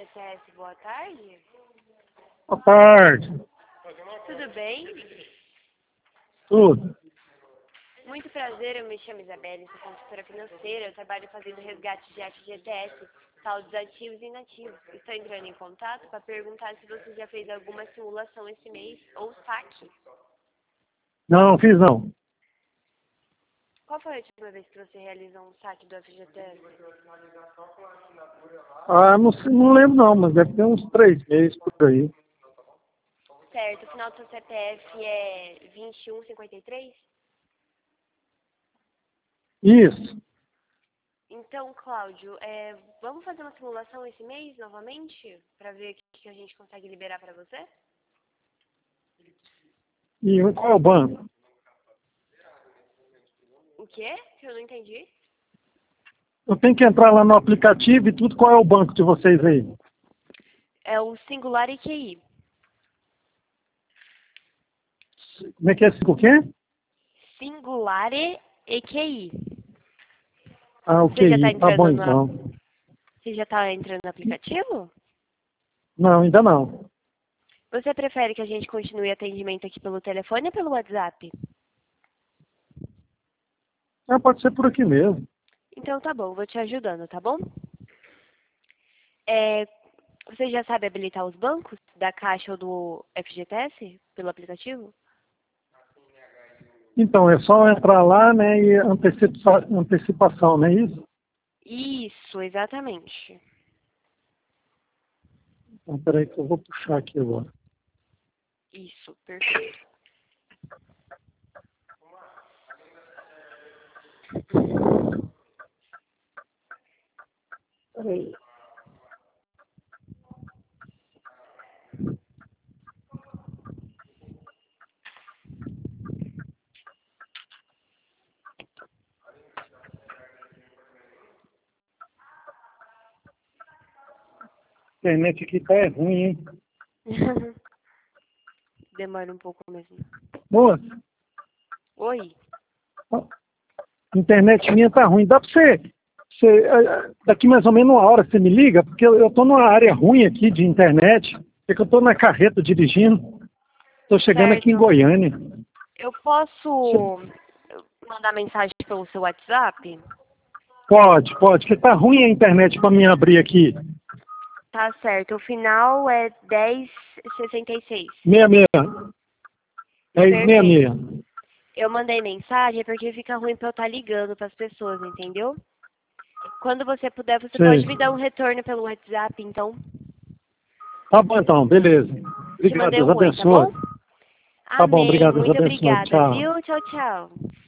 FGTS, boa tarde. Boa tarde. Tudo bem? Tudo. Muito prazer, eu me chamo Isabelle, sou consultora financeira, eu trabalho fazendo resgate de FGTS, saldos ativos e inativos. Estou entrando em contato para perguntar se você já fez alguma simulação esse mês ou saque. Não, fiz não. Qual foi a última vez que você realizou um saque do FGTS? Não lembro não, mas deve ter uns 3 meses por aí. Certo, o final do seu CPF é 2153? Isso. Então, Cláudio, vamos fazer uma simulação esse mês novamente? Para ver o que a gente consegue liberar para você? E qual é o banco? O quê? Eu não entendi. Eu tenho que entrar lá no aplicativo e tudo. Qual é o banco de vocês aí? É o Singular EQI. Como é que é? O quê? Singular EQI. Ah, Você já está ok. Tá bom entrando então. Você já está entrando no aplicativo? Não, ainda não. Você prefere que a gente continue atendimento aqui pelo telefone ou pelo WhatsApp? Pode ser por aqui mesmo. Então tá bom, vou te ajudando, tá bom? Você já sabe habilitar os bancos da Caixa ou do FGTS pelo aplicativo? Então, é só entrar lá, né, e antecipação, não é isso? Isso, exatamente. Então, peraí que eu vou puxar aqui agora. Isso, perfeito. Peraí. A internet aqui tá ruim, hein? Demora um pouco mesmo. Moça, Oi? a internet minha tá ruim. Dá pra daqui mais ou menos uma hora você me liga? Porque eu tô numa área ruim aqui de internet. É que eu tô na carreta dirigindo. Tô chegando aqui em Certo. Goiânia. Eu posso mandar mensagem pelo seu WhatsApp? Pode, porque tá ruim a internet pra mim abrir aqui. Tá certo. O final é 1066. 66. 1066. Perfeito. Eu mandei mensagem porque fica ruim pra eu estar ligando pras pessoas, entendeu? Quando você puder, você pode Sei. me dar um retorno pelo WhatsApp, então. Tá bom então, beleza. Te Obrigado, mandei Deus um oi, tá abençoe. bom? Tá bom, Amém. obrigado, Deus Muito abençoe. obrigada, Tchau. viu? Tchau, tchau.